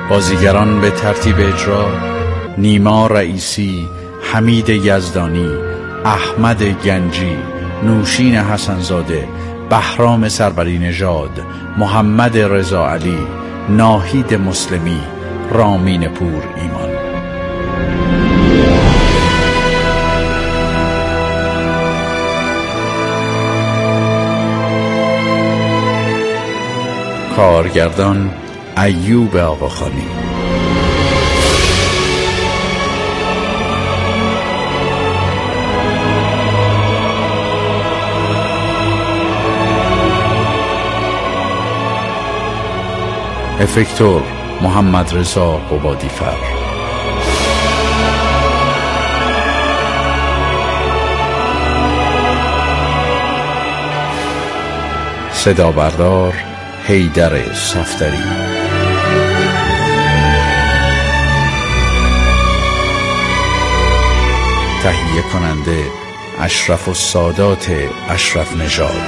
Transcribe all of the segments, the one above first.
بازیگران به ترتیب اجرا: نیما رئیسی، حمید یزدانی، احمد گنجی، نوشین حسنزاده، بهرام سربری نژاد، محمد رضا علی، ناهید مسلمی، رامین پور ایمان. کارگردان ایوب آقاخانی. افکتور محمد رضا قبادیفر. صدا بردار حیدر صفدری. تهیه کننده اشرف السادات اشرف نژاد.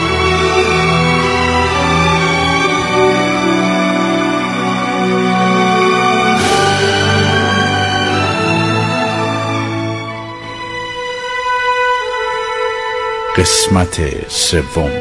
قسمت سوم.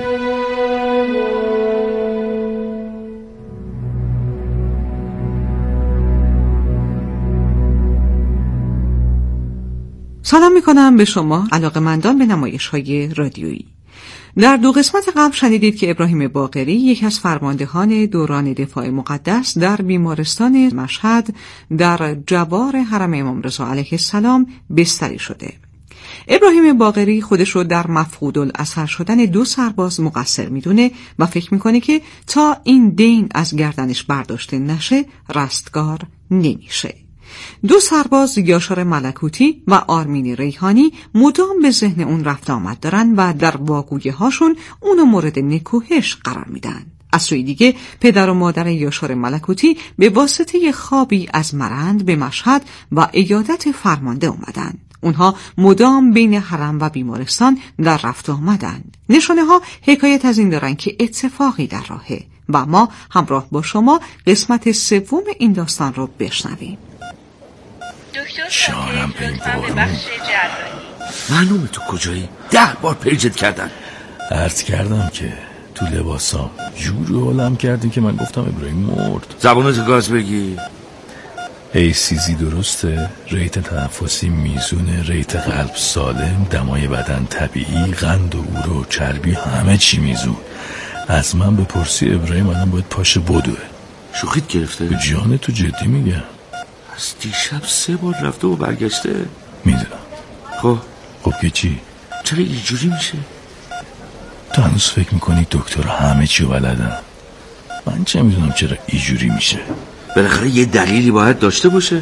سلام میکنم به شما علاقه‌مندان به نمایش‌های رادیویی. در 2 قسمت قبل شنیدید که ابراهیم باقری، یکی از فرماندهان دوران دفاع مقدس در بیمارستان مشهد در جوار حرم امام رضا علیه السلام بستری شده. ابراهیم باقری خودش رو در مفقود الاثر شدن 2 سرباز مقصر میدونه و فکر میکنه که تا این دین از گردنش برداشته نشه رستگار نمیشه. 2 سرباز، یاشار ملکوتی و آرمین ریحانی، مدام به ذهن اون رفت آمد دارن و در واگویه هاشون اونو مورد نکوهش قرار میدن. از سوی دیگه پدر و مادر یاشار ملکوتی به واسطه خوابی از مرند به مشهد و عیادت فرمانده اومدن. اونها مدام بین حرم و بیمارستان در رفت آمدن. نشانه ها حکایت از این دارن که اتفاقی در راهه و ما همراه با شما قسمت 3 این داستان رو بشنویم. شانم به این بارون. معلومه تو کجایی؟ 10 بار پیجت کردن. عرض کردم که تو لباسام جوری هولم کردی که من گفتم ابراهیم مرد. زبانتو گاز بگی. ACZ درسته، ریت تنفسی میزونه، ریت قلب سالم، دمای بدن طبیعی، قند و اوره و چربی همه چی میزون. از من بپرسی ابراهیم الان باید پاشه بدوه. شوخیت گرفته؟ به جان تو جدی میگم. از دیشب 3 بار رفته و برگشته. میدونم. خب که چی؟ چرا اینجوری میشه؟ تو هنوز فکر میکنی دکتر همه چی بلدن؟ من چه میدونم چرا اینجوری میشه؟ بالاخره یه دلیلی باید داشته باشه.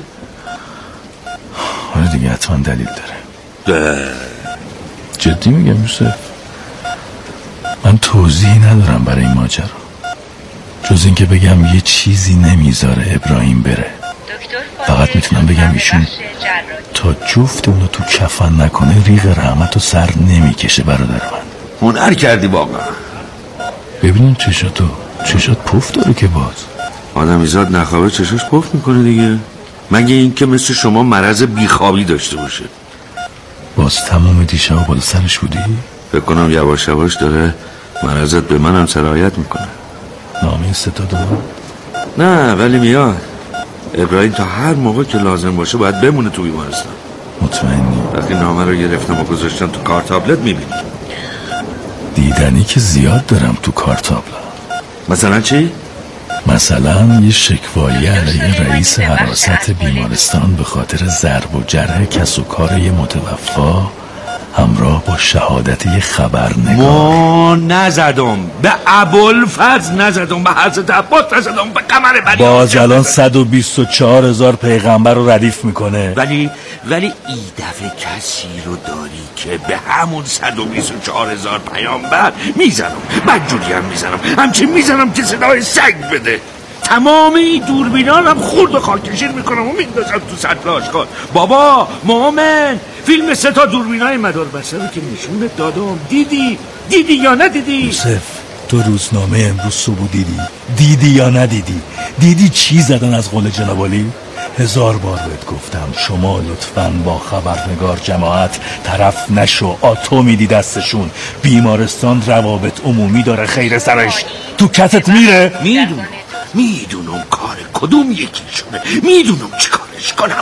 آره دیگه، حتما دلیل داره. جدی میگم یوسف، من توضیحی ندارم برای این ماجرا جز این که بگم یه چیزی نمیذاره ابراهیم بره. فقط میتونم بگم ایشون تا جفت اونو تو کفن نکنه ریغ رحمت و سر نمیکشه. برادر من هنر کردی واقعا. ببینیم چشات پف داره که باز آدمیزاد نخوابه چشاش پف میکنه دیگه. مگه این که مثل شما مرض بیخوابی داشته باشه؟ باز تمام دیشب بالا سرش بودی؟ فکر کنم یواش یواش داره مرضت به منم سرایت میکنه. نامه ستاده؟ نه ولی میاد. ابراهیم تا هر موقع که لازم باشه باید بمونه تو بیمارستان. مطمئنی؟ وقتی نامه رو گرفتم و گذاشتم تو کارتابلت میبینی. دیدنی که زیاد دارم تو کارتابلت. مثلا چی؟ مثلا یه شکوایی علیه رئیس حراست بیمارستان به خاطر ضرب و جرح کس و کار یه متوفا همراه با شهادت یه خبرنگار. ما نزدم به ابوالفضل، نزدم به حضرت عباس، نزدم به قمر بلی. باز الان 124,000 پیغمبر رو ردیف میکنه. ولی این دفعه کسی رو داری که به همون 124,000 پیامبر میزنم. بدجوری هم میزنم، همچین میزنم که صدای سگ بده. تمام این دوربینان هم خورد و خاکشیر میکنم و میندازم تو سطل آشغال. بابا مومن، فیلم 3 دوربینای مدار بسته رو که نشونت دادم، دیدی یا ندیدی؟ یوسف تو روزنامه امروز صبح دیدی یا ندیدی؟ دیدی چی زدن از قول جناب عالی؟ 1000 بار بهت گفتم شما لطفاً با خبرنگار جماعت طرف نشو. آتو میدی دستشون. بیمارستان روابط عمومی داره، خیر سرش تو کتت میره. میدونم کار کدوم یکیشونه، میدونم چی کارش کنم.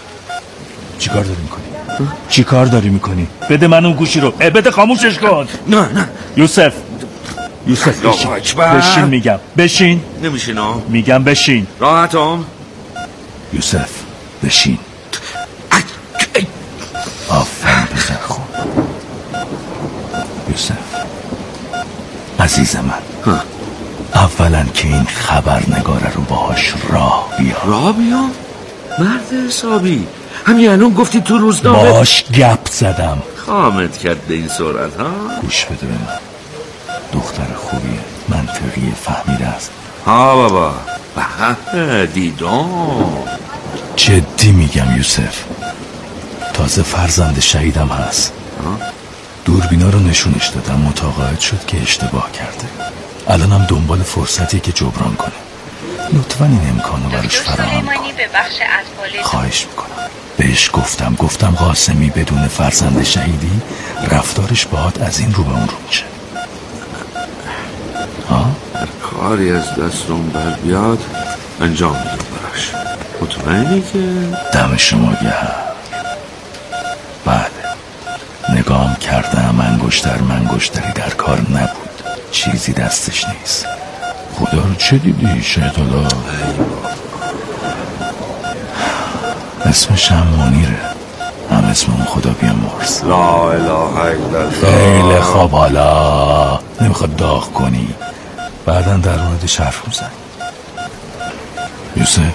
چی کار داری میکنی؟ بده من اون گوشی رو. بده خاموشش کن. نه یوسف بشین. میگم بشین. نمیشینم. میگم بشین. راحتم. یوسف بشین. آفرین بزن خوب. یوسف عزیز من، اولا که این خبرنگاره رو باهاش راه بیا. مرد حسابی، همین الان گفتی تو روزنامه باهاش گپ زدم. خامت کرد به این سرعت ها. گوش بده به من، دختر خوبیه، منطقیه، فهمیده است. ها بابا دیدم. جدی میگم یوسف، تازه فرزند شهیدم هست. دوربینا رو نشونش دادم، متقاعد شد که اشتباه کرده. الانم دنبال فرصتی که جبران کنه. لطفاً این امکانو براش فراهم کن. خواهش میکنم. بهش گفتم قاسمی بدون فرزند شهیدی رفتارش باهات از این رو به اون رو میشه. هر کاری از دستم بر بیاد انجام میدم براش. مطمئنی که دم شما گرم. بله، نگام کردم، انگشتری در کار نبود، چیزی دستش نیست. خدا رو چه دیدی شیطانا؟ اسمش هم منیره، هم اسم اون خدا بیامرز. لا اله الا الله. خیلی خوب، حالا نمیخواد داغ کنی، بعدن در موردش حرف میزنی. یوسف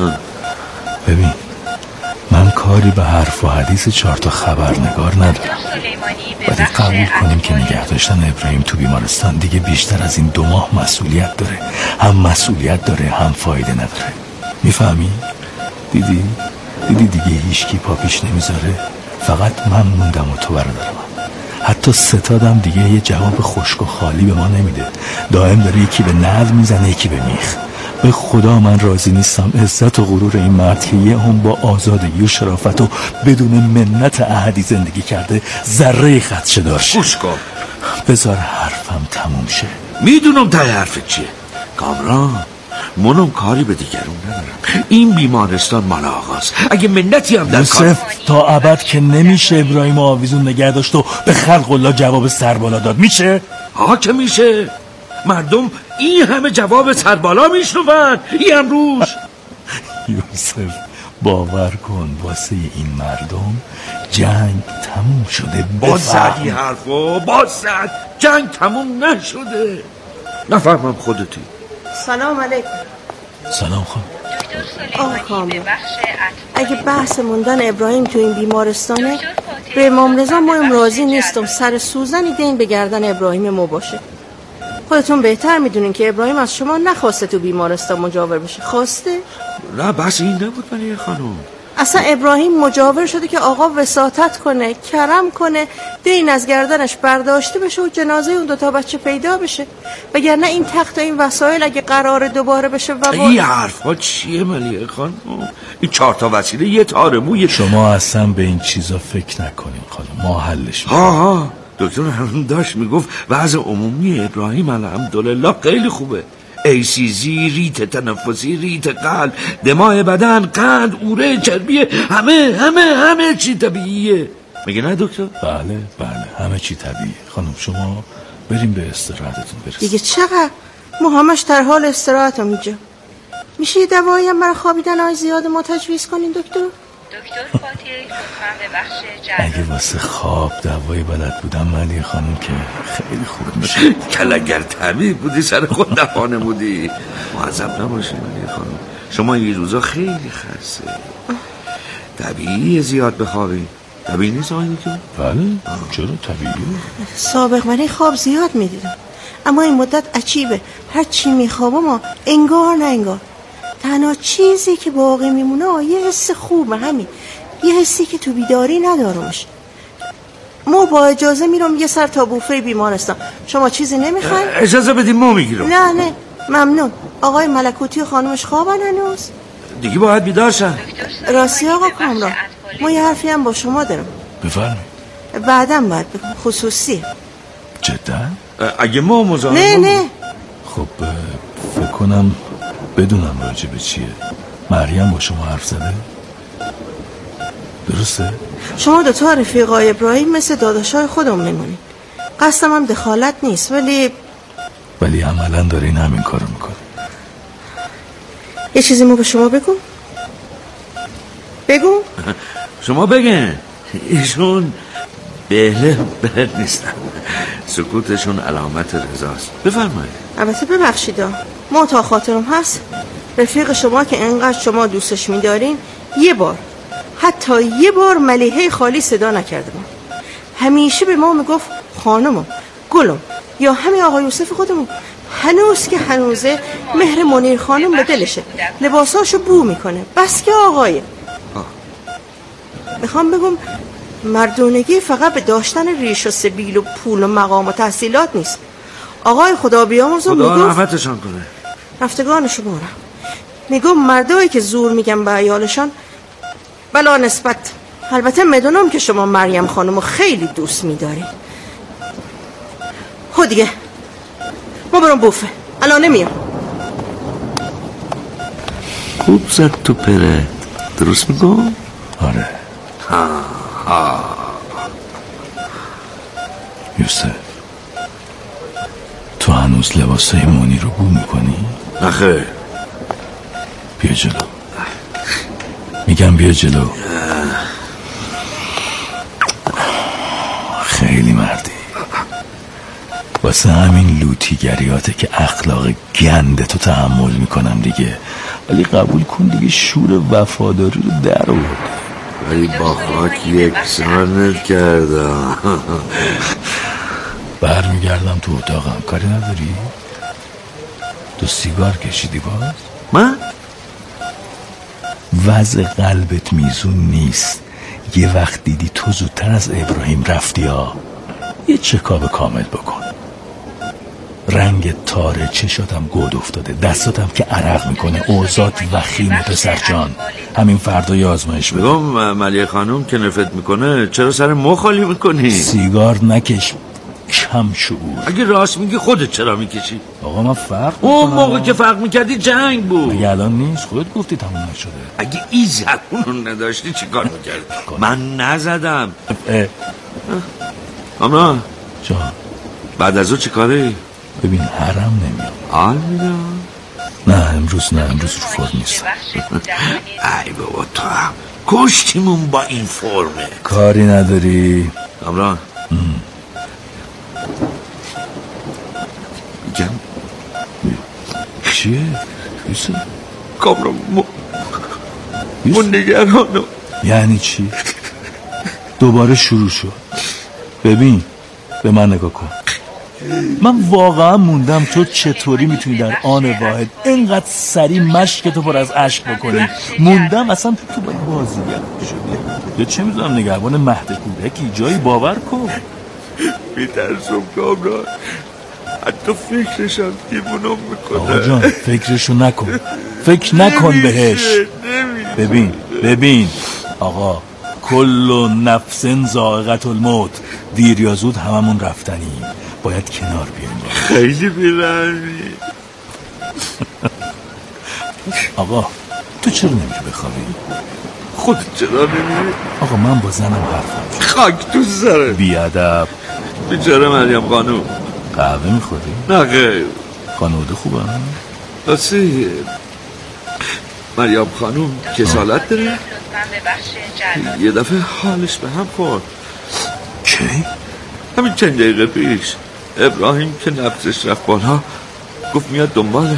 ببین، من کاری به حرف و حدیث 4 تا خبرنگار ندارم، ولی قبول کنیم که نگه داشتن ابراهیم تو بیمارستان دیگه بیشتر از این 2 ماه مسئولیت داره. هم مسئولیت داره، هم فایده نداره. میفهمی؟ دیدی دیگه هیچکی پا پیش نمیذاره. فقط من موندم و تو برادر من. حتی ستادم دیگه یه جواب خشک و خالی به ما نمیده. دائم داره یکی به نعل میزنه، یکی به میخ. به خدا من راضی نیستم عزت و غرور این مرد که یه هم با آزادگی و شرافت و بدون منت احدی زندگی کرده ذره خدشه داشت. گوش کن، بذار حرفم تموم شه. میدونم تا حرفت چیه کامران. منم کاری به دیگرون ندارم. این بیمارستان مال آقاست. اگه منتی هم در کار تا ابد که نمیشه ابراهیم آویزون نگه داشت و به خلق الله جواب سربالا داد. میشه؟ که میشه. مردم این همه جواب سربالا میشنون این امروز. یوسف باور کن واسه این مردم جنگ تموم شده. بازدی حرفو بازد. جنگ تموم نشده. نفهمم خودتی. سلام علیکم. سلام خانم. آقا کامل، اگه بحث موندن ابراهیم تو این بیمارستانه، به امام رضا ما راضی نیستم سر سوزنی دین به گردن ابراهیم ما باشه. خودتون بهتر میدونین که ابراهیم از شما نخواسته تو بیمارستان مجاور بشه. خواسته؟ نه بس این نبود من خانم. اصلا ابراهیم مجاور شده که آقا وساطت کنه، کرم کنه، دین از گردنش برداشته بشه و جنازه اون 2 بچه پیدا بشه. وگرنه این تخت و این وسایل اگه قراره دوباره بشه این حرفا چیه ملیه خانم؟ این 4 تا وسیله یه تار موی. شما اصلا به این چیزا فکر نکنین خانم، ما حلش میکنیم. دکتر هم داشت میگفت وضع عمومی ابراهیم الحمدلله خیلی خوبه. ایسیزی، ریت تنفسی، ریت قلب، دماغ بدن، قند، اوره، چربی، همه چی طبیعیه. میگه نه دکتر؟ بله همه چی طبیعیه. خانم شما بریم به استراحتتون برسید. دیگه چقدر؟ ما همش در حال استراحتم اینجا. میشه یه دوایی هم برای خوابیدن های زیاد ما تجویز کنین دکتر؟ دکتر فاتحی لطفاً به بخش جراحی. اگه واسه خواب دوایی بلد بودم ملیه خانم که خیلی خوب میشه. کلگر طبیب بودی سر خود دفانه بودی. معذب نباشی ملیه خانم، شما این روزا خیلی خسته. طبیعیه زیاد بخوابی. طبیعی نیست آقای دکتر؟ بله چرا طبیعیه؟ سابق من خواب زیاد میدیدم، اما این مدت عجیبه. هر چی میخوابم انگار نه انگار. تنها چیزی که باقی میمونه یه حس خوبه، همین یه حسی که تو بیداری ندارمش. ما با اجازه میرم یه سر تا بوفه بیمارستان. شما چیزی نمیخواین؟ اجازه بدیم ما میگیرم. نه ممنون. آقای ملکوتی و خانمش خوابن هنوز؟ دیگه باید بیدار شن. راستی آقا کامران، ما یه حرفی هم با شما دارم. بفرمایید. بعدم باید بگم، خصوصی. جدا؟ اگه ما مزاحم نه خب فکر کنم بدونم راجع به چیه. مریم با شما حرف زده؟ درسته؟ شما دوتا رفیقای ابراهیم مثل داداشای خودم میمونید. قصدم هم دخالت نیست، ولی عملا دارین همین کارو میکنه. یه چیزی ما به شما بگو. شما بگن. ایشون بله بلد نیستن. سکوتشون علامت رضاست. بفرمایید. البته ببخشید، ما تا خاطرم هست رفیق شما که انقدر شما دوستش میدارین حتی یه بار ملیحه خالی صدا نکرده. همیشه به ما میگفت خانمم، گلم، یا همین آقا یوسف خودمون. هنوز که هنوزه مهر منیر خانم به دلشه، لباساشو بو میکنه. بس که آقایه. میخوام بگم مردونگی فقط به داشتن ریش و سبیل و پول و مقام و تحصیلات نیست. آقای خدا بیامرزه خدا رحمتشان کنه. رفتگانشو بارم. میگم مردایی که زور میگن به عیالشان بلا نسبت. البته میدونم که شما مریم خانمو خیلی دوست میداری. خود دیگه ما برام بوفه، الان نمیام. خوب زد تو پره. درست میگم؟ آره. یوسف، تو هنوز لباسای مونی رو بو میکنی؟ نخیر. بیا جلو. میگم بیا جلو. خیلی مردی. واسه همین لوتیگریاته که اخلاق گنده تو تحمل میکنم دیگه. ولی قبول کن دیگه شور وفاداری رو در آوردی. ولی با خاک یکسانت کردم. برمیگردم تو اتاقم. کاری نداری؟ تو سیگار کشیدی باز؟ من؟ وضع قلبت میزون نیست. یه وقت دیدی تو زودتر از ابراهیم رفتی ها. یه چکاب کامل بکن. رنگ تاره، چشاتم گود افتاده، دستاتم که عرق میکنه. اوضاعت وخیمه پسر جان. همین فردا یه آزمایش بده. بگم ملیه خانوم که نفرت میکنه چرا سر مو خالی میکنی؟ سیگار نکش، کم شعور. اگه راست میگی خودت چرا میکشی؟ آقا من فرق میکنم. اون موقع که فرق میکردی جنگ بود. مگه الان نیست؟ خودت گفتی تموم نشده. اگه این زبونو نداشتی چی کار میکردی؟ من نزدم. اما جان بعد از او چی کاری؟ ببین حرم نمیام. حال میدم؟ نه امروز رو فرم نیست. ای بابا تو هم کشتیمون با این فرمه. کاری نداری؟ کامران میگم چیه؟ یوسف کامران من نگرانم. یعنی چی؟ دوباره شروع شد. ببین به من نگاه کن. من واقعا موندم تو چطوری میتونی در آن واحد اینقدر سریع مشک تو پر از عشق بکنی. موندم اصلا تو باید بازیگر شدی یا چه میدونم نگهبان مهد کودکی. جایی باور کن. میترسم کامران، حتی فکرشم دیوونم میکنه. آقا جان فکرشو نکن، فکر نکن بهش. ببین آقا، کل نفس ذائقة الموت. دیر یا زود هممون رفتنیم. باید کنار بیایم. خیلی بیرمی. آقا تو چرا نمیری بخوابی؟ خودت چرا نمیری؟ آقا من با زنم حرفم. خاک تو سره بیادب. بیچاره مریم خانوم. قهوه میخوری؟ نه خیر. خانواده خوبه؟ راستی مریم خانوم کسالت داره؟ یه دفعه حالش به هم خورد. کی؟ همین چند دقیقه پیش. ابراهیم که نفسش رفت بالا گفت میاد دنبالت.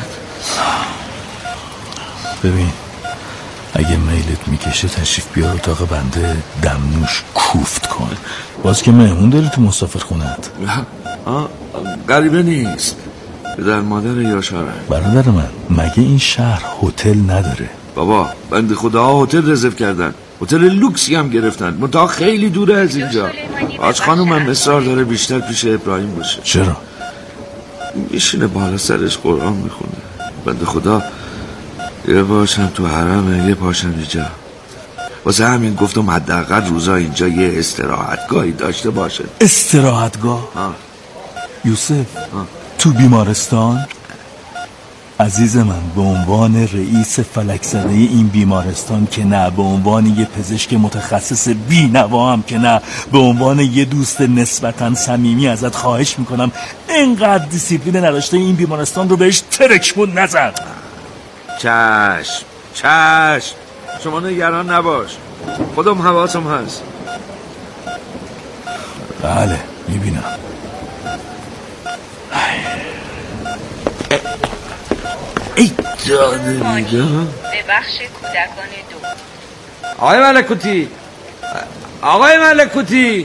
ببین اگه میلت میکشه تشریف بیار اتاق بنده، دمنوش کوفت کن. باز که مهمون داری تو مسافر خونت. غریبه نیست. پدر مادر یاشاره. برادر من مگه این شهر هتل نداره؟ بابا بنده خدا هتل رزرو کردن. هتل لوکسی هم گرفتن، منتها خیلی دوره از اینجا. آج خانوم هم اصرار داره بیشتر پیش ابراهیم باشه. چرا؟ میشینه بالا سرش قرآن میخونه. بنده خدا یه پاشم تو حرمه، یه پاشم اینجا. واسه همین گفتم حداقل روزا اینجا یه استراحتگاهی داشته باشه. استراحتگاه؟ یوسف تو بیمارستان؟ عزیز من، به عنوان رئیس فلکزده این بیمارستان که نه، به عنوان یه پزشک متخصص بی‌نوا هم که نه، به عنوان یه دوست نسبتاً صمیمی ازت خواهش میکنم اینقدر دیسیپلین نداشته این بیمارستان رو بهش ترکمون نزن. چشم شما نگران نباش، خودم حواسم هست. بله میبینم. ای جاده میگه به بخش کودکان 2. آقای ملکوتی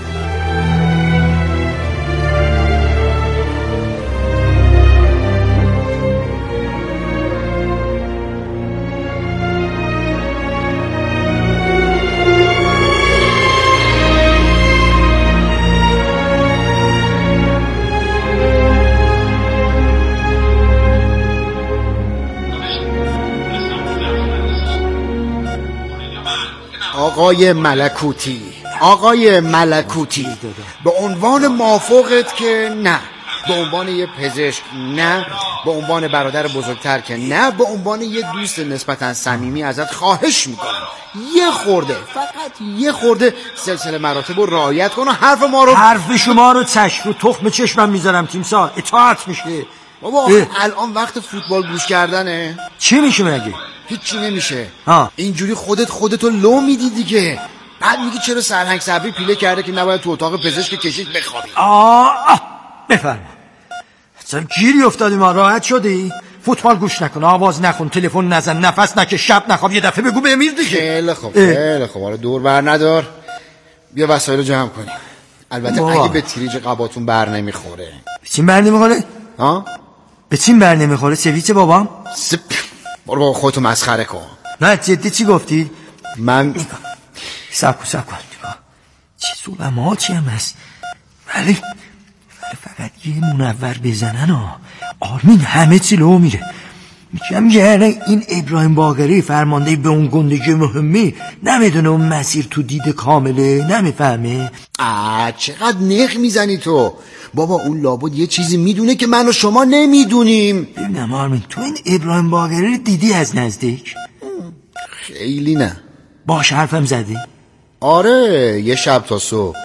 آقای ملکوتی به عنوان موافقت که نه، به عنوان یه پزشک نه، به عنوان برادر بزرگتر که نه، به عنوان یه دوست نسبتا صمیمی ازت خواهش میکنم فقط یه خورده سلسله مراتب رو رعایت کن و حرف شما رو چشم رو تخم چشمم میذارم تیمسار، اطاعت میشه. بابا الان وقت فوتبال گوش کردنه. چی میشه مگه؟ هیچی نمیشه. اینجوری خودتو لو میدی دیگه. بعد میگی چرا سرهنگ صبری پیله کرده که نباید تو اتاق پزشک کشیک بخوابی. بفرما. اصلا گیری افتادی، ما راحت شدی؟ فوتبال گوش نکن، آواز نخون، تلفن نزن، نفس نکش، شب نخواب، یه دفعه بگو بمیر دیگه. خیلی خوب حالا دور بر ندار، بیا وسایل رو جمع کنیم. البته اگه به تریج قباتون بر نمیخوره. به چیم بر نمیخوره؟ به چیم بر نمیخوره؟ سویچ بابام؟ برو بابا خودتو مسخره کن. نه جدی چی گفتی؟ من سب کن چی چی هم هست، ولی فقط یه منور بزنن آرمین همه چی لو میره. میگم یعنی این ابراهیم باقری فرمانده به اون گندگی مهمی نمیدونه اون مسیر تو دید کامله، نمیفهمه. چقدر نخ میزنی تو بابا، اون لابد یه چیزی میدونه که من و شما نمیدونیم. ببینم آرمین، تو این ابراهیم باقری دیدی از نزدیک؟ خیلی نه. باش حرفم زدی؟ آره یه شب تا صبح.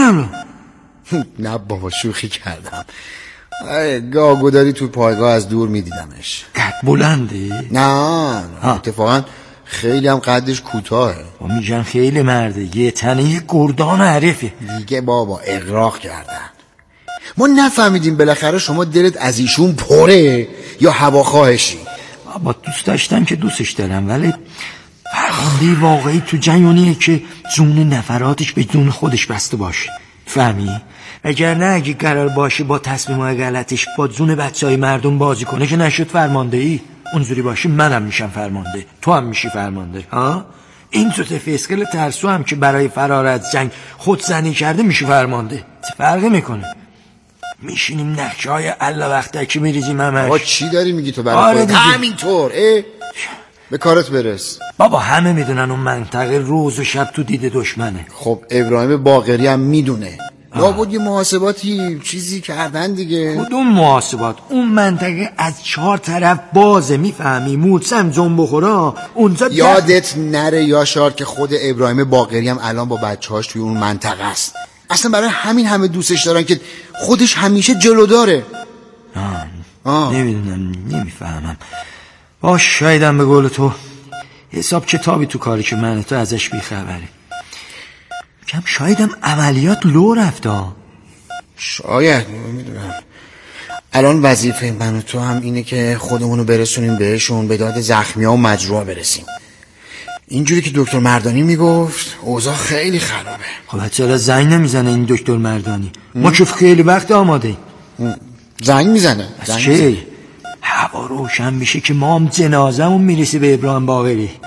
نه بابا شوخی کردم. گاگوداری تو پایگاه از دور میدیدمش. قد بلنده؟ نه اتفاقا خیلی هم قدش کوتاهه. میگن خیلی مرده، یه تنه گردان عرفه دیگه. بابا اغراق کردن. ما نفهمیدیم بالاخره شما دلت از ایشون پره یا هواخواهشی. بابا دوست داشتم که دوستش دارم، ولی فرمانده واقعی تو جنگونیه که جون نفراتش به جون خودش بسته باشه، فهمی؟ وگرنه اگه قرار باشه با تصمیم‌های غلطش با جون بچهای مردم بازی کنه که نشد فرمانده ای. اونجوری باشه منم میشم فرمانده، تو هم میشی فرمانده. این تو فسقل ترسو هم که برای فرار از جنگ خودزنی کرده میشه فرمانده. چه فرقی میکنه؟ میشینیم نقشه‌های الله وقتکی میریزیم همش. آقا چی داری میگی تو برای خودت؟ همینطور به کارت برس. بابا همه میدونن اون منطقه روز و شب تو دید دشمنه. خب ابراهیم باقری هم میدونه. لابد یه محاسباتی چیزی کردن دیگه. کدوم محاسبات؟ اون منطقه از 4 طرف بازه، میفهمی؟ موسم جنب بخورا اونجا. یادت نره یاشار که خود ابراهیم باقری هم الان با بچه‌هاش توی اون منطقه است. اصلا برای همین همه دوستش دارن که خودش همیشه جلو داره. نمیدونم، نمیفهمم. باش شایدم به قول تو حساب کتابی تو کاری که من تو ازش بیخبری. کم شایدم عملیات لو رفته. شاید، نمیدونم. الان وظیفه من و تو هم اینه که خودمونو برسونیم بهشون، به داد زخمی ها و مجروح برسیم. اینجوری که دکتر مردانی میگفت اوضاع خیلی خرابه. خب چرا زنگ نمیزنه این دکتر مردانی؟ ما که خیلی وقت آماده. زنگ میزنه. چه؟ هوا روشن میشه که ما هم جنازمون میرسی به ابراهیم باقری.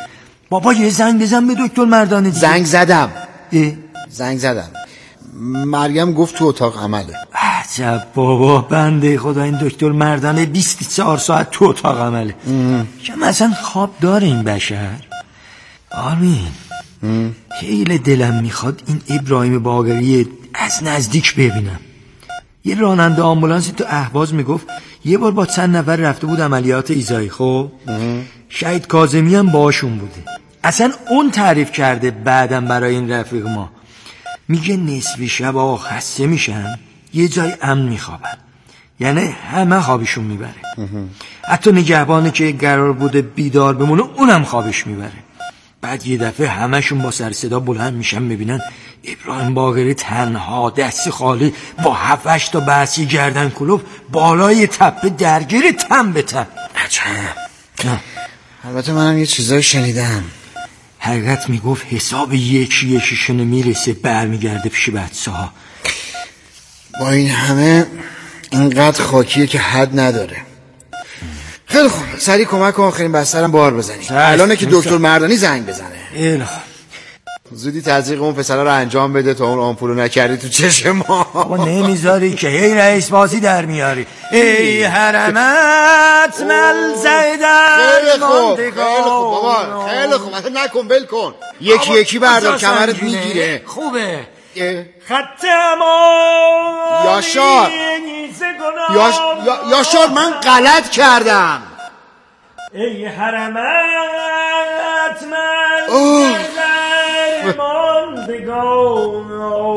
بابا یه زنگ بزن به دکتر مردانه دیگه. زنگ زدم مریم گفت تو اتاق عمله. عجب بابا، بنده خدا این دکتر مردانه 24 ساعت تو اتاق عمله. که مثلا خواب داره این بشر؟ آرمین خیلی دلم میخواد این ابراهیم باقری از نزدیک ببینم. یه راننده آمبولانسی تو اهواز میگفت یه بار با چند نفر رفته بود عملیات ایزایی. خب شهید کاظمی هم باشون بوده. اصلا اون تعریف کرده بعدم برای این رفیق ما. میگه نصف شب آقا خسته میشن یه جای امن میخوابن، یعنی همه خوابشون میبره. حتی نگهبانه که قرار بوده بیدار بمونه اونم خوابش میبره. بعد یه دفعه همشون با سر صدا بلند میشن میبینن ابراهیم باقری تنها دست خالی با 7-8 تا بحثی گردن کلوف بالای تپه درگیر تن به تن. عجب. البته منم یه چیزایی شنیدم. حقیقت میگفت حساب یکیشونه میرسه برمیگرده پیش بچه ها. با این همه اینقدر خاکیه که حد نداره. خیلی خوب سریع کمک کن آخرین بسترم بار بزنی. الانه که دکتر مردانی زنگ بزنه. زودی تزریق اون پسره رو انجام بده تا اون آمپولو نکردی تو چشم ما. بابا نمیذاری که هی رئیس بازی در میاری. ای حرمت ملزه در خیلی خوب بابا خیلی خوب مثلا نکن بل کن. یکی بردار کمرت میگیره. خوبه. خط یاشار من غلط کردم. ای حرمت ملزه در ماندگان.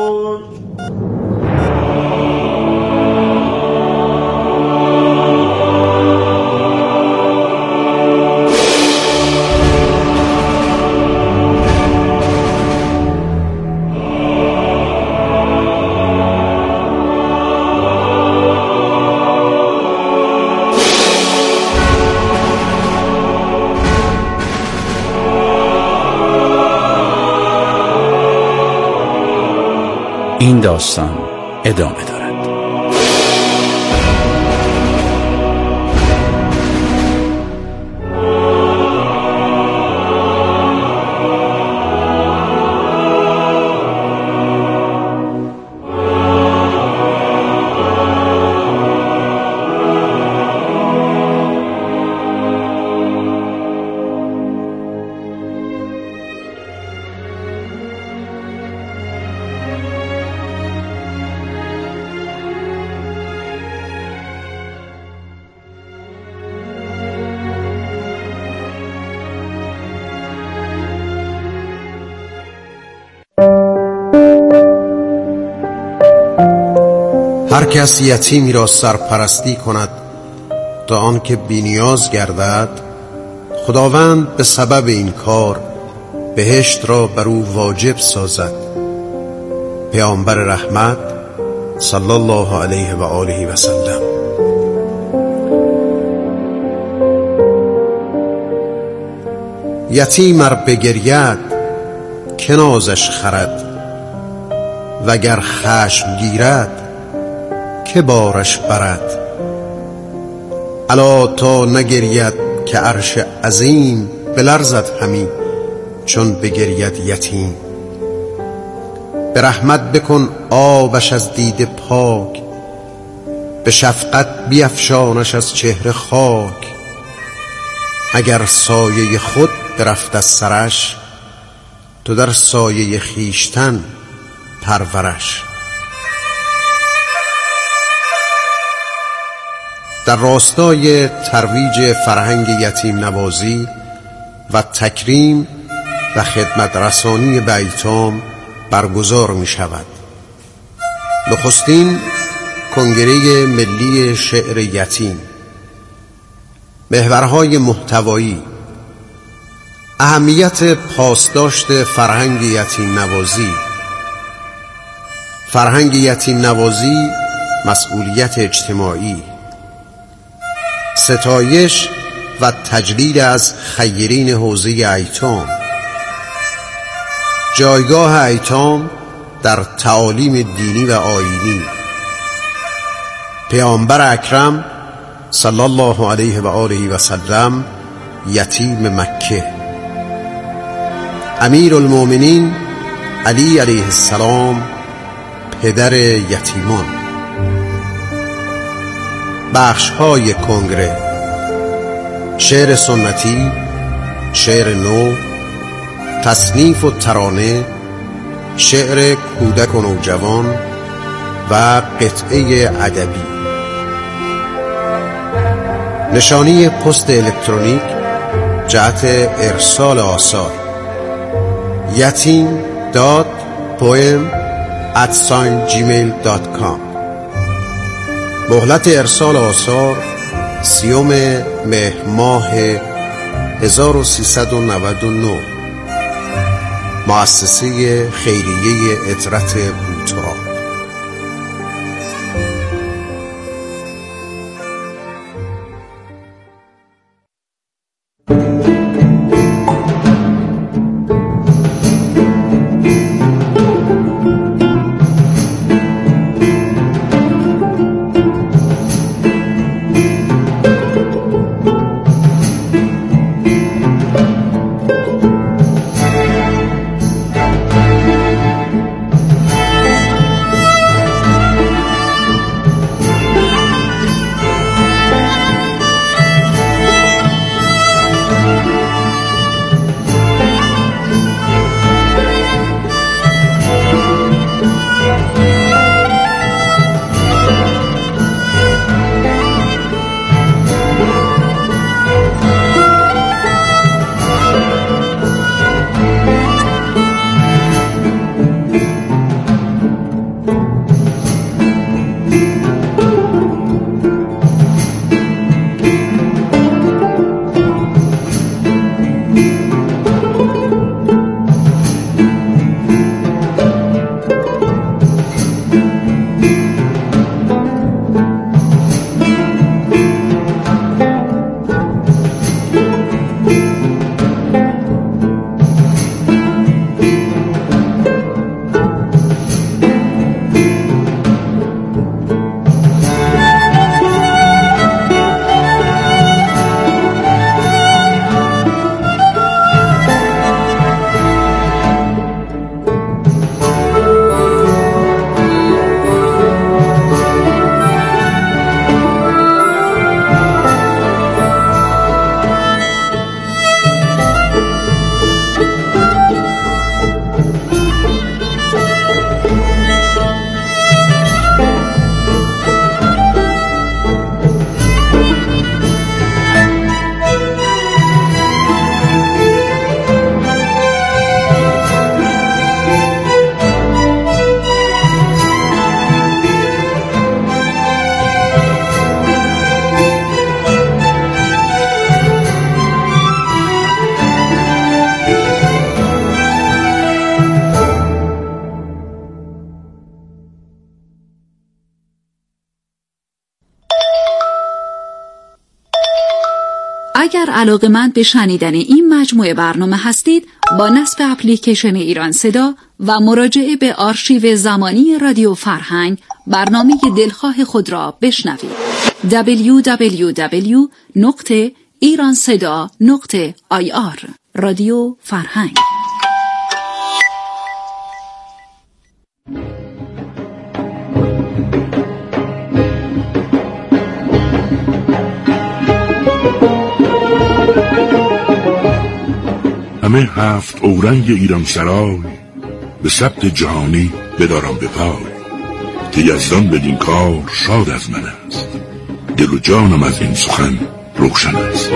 این داستان ادامه دارد. هر کس یتیمی را سرپرستی کند تا آن که بی‌نیاز گردد، خداوند به سبب این کار بهشت را بر او واجب سازد. پیامبر رحمت صلی الله علیه و آله و سلم. یتیم ار بگرید که نازش خرد، وگر خشم گیرد که بارش برد. الا تا نگرید که عرش عظیم بلرزد همی چون بگرید یتیم. به رحمت بکن آبش از دیده پاک، به شفقت بیفشانش از چهره خاک. اگر سایه خود برفت از سرش، تو در سایه خیشتن پرورش. در راستای ترویج فرهنگ یتیم نوازی و تکریم و خدمت رسانی به ایتام برگزار می شود. نخستین کنگره ملی شعر یتیم. محورهای محتوایی: اهمیت پاسداشت فرهنگ یتیم نوازی. فرهنگ یتیم نوازی مسئولیت اجتماعی. ستایش و تجلیل از خیرین حوزه ایتام. جایگاه ایتام در تعالیم دینی و آیینی. پیامبر اکرم صلی الله علیه و آله و سلم یتیم مکه. امیر المؤمنین علی علیه السلام، پدر یتیمان. بخش‌های کنگره: شعر سنتی، شعر نو، تصنیف و ترانه، شعر کودک و نوجوان و قطعه ادبی. نشانی پست الکترونیک جهت ارسال آثار: yatim.poem@gmail.com. مهلت ارسال آثار 30 مهر ماه 1399. مؤسسه خیریه عطرت بوترا. اگر علاقه‌مند به شنیدن این مجموعه برنامه هستید، با نصب اپلیکیشن ایران صدا و مراجعه به آرشیو زمانی رادیو فرهنگ برنامه دلخواه خود را بشنوید. www.iranseda.ir رادیو فرهنگ. همه 7 اورنگ ایران سرای به ثبت جهانی بدارم به پای، که یزدان بدین کار شاد از من است، دل و جانم از این سخن روشن است.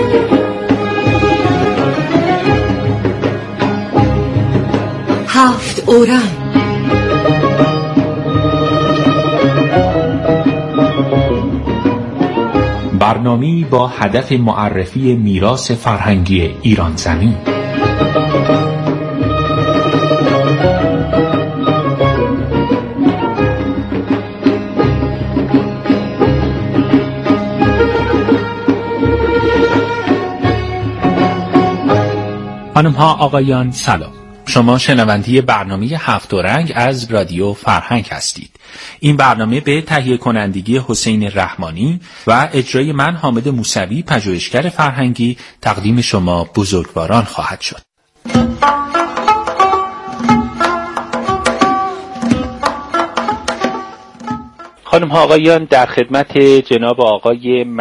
هفت اورنگ. برنامه‌ای با هدف معرفی میراث فرهنگی ایران زمین. خانم‌ها آقایان سلام. شما شنونده برنامه هفت اورنگ از رادیو فرهنگ هستید. این برنامه به تهیه کنندگی حسین رحمانی و اجرای من حامد موسوی پژوهشگر فرهنگی تقدیم شما بزرگواران خواهد شد. خانم ها آقایان، در خدمت جناب آقای